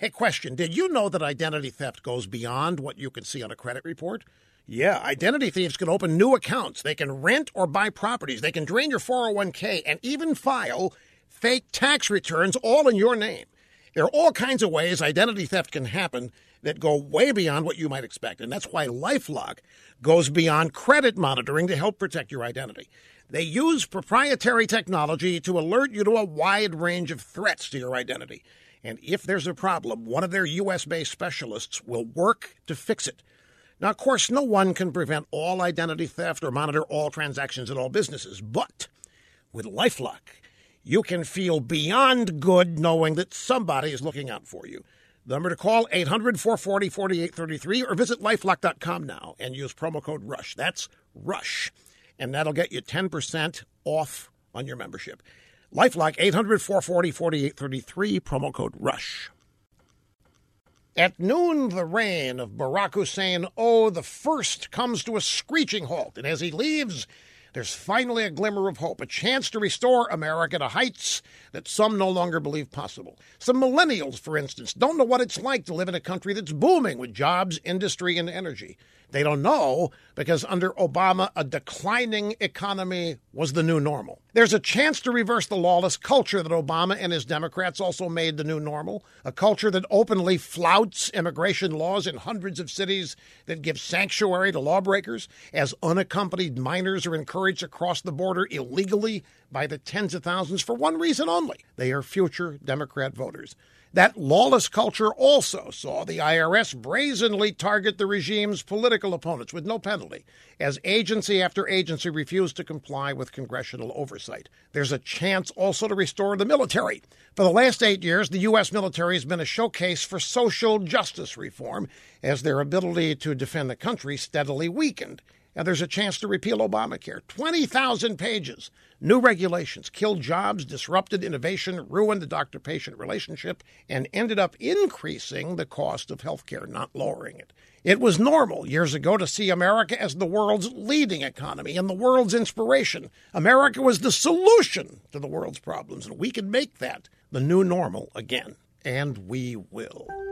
Hey, question. Did you know that identity theft goes beyond what you can see on a credit report? Yeah, identity thieves can open new accounts. They can rent or buy properties. They can drain your 401k and even file fake tax returns all in your name. There are all kinds of ways identity theft can happen that go way beyond what you might expect. And that's why LifeLock goes beyond credit monitoring to help protect your identity. They use proprietary technology to alert you to a wide range of threats to your identity. And if there's a problem, one of their U.S.-based specialists will work to fix it. Now, of course, no one can prevent all identity theft or monitor all transactions at all businesses. But with LifeLock, you can feel beyond good knowing that somebody is looking out for you. The number to call, 800-440-4833, or visit lifelock.com now and use promo code RUSH. That's RUSH. And that'll get you 10% off on your membership. LifeLock, 800-440-4833, promo code RUSH. At noon, the reign of Barack Hussein the first comes to a screeching halt. And as he leaves, there's finally a glimmer of hope, a chance to restore America to heights that some no longer believe possible. Some millennials, for instance, don't know what it's like to live in a country that's booming with jobs, industry, and energy. They don't know because under Obama, a declining economy was the new normal. There's a chance to reverse the lawless culture that Obama and his Democrats also made the new normal, a culture that openly flouts immigration laws in hundreds of cities that give sanctuary to lawbreakers, as unaccompanied minors are encouraged to cross the border illegally by the tens of thousands for one reason only. They are future Democrat voters. That lawless culture also saw the IRS brazenly target the regime's political opponents with no penalty, as agency after agency refused to comply with congressional oversight. There's a chance also to restore the military. For the last 8 years, the U.S. military has been a showcase for social justice reform, as their ability to defend the country steadily weakened. And there's a chance to repeal Obamacare. 20,000 pages. New regulations killed jobs, disrupted innovation, ruined the doctor-patient relationship, and ended up increasing the cost of health care, not lowering it. It was normal years ago to see America as the world's leading economy and the world's inspiration. America was the solution to the world's problems, and we can make that the new normal again. And we will.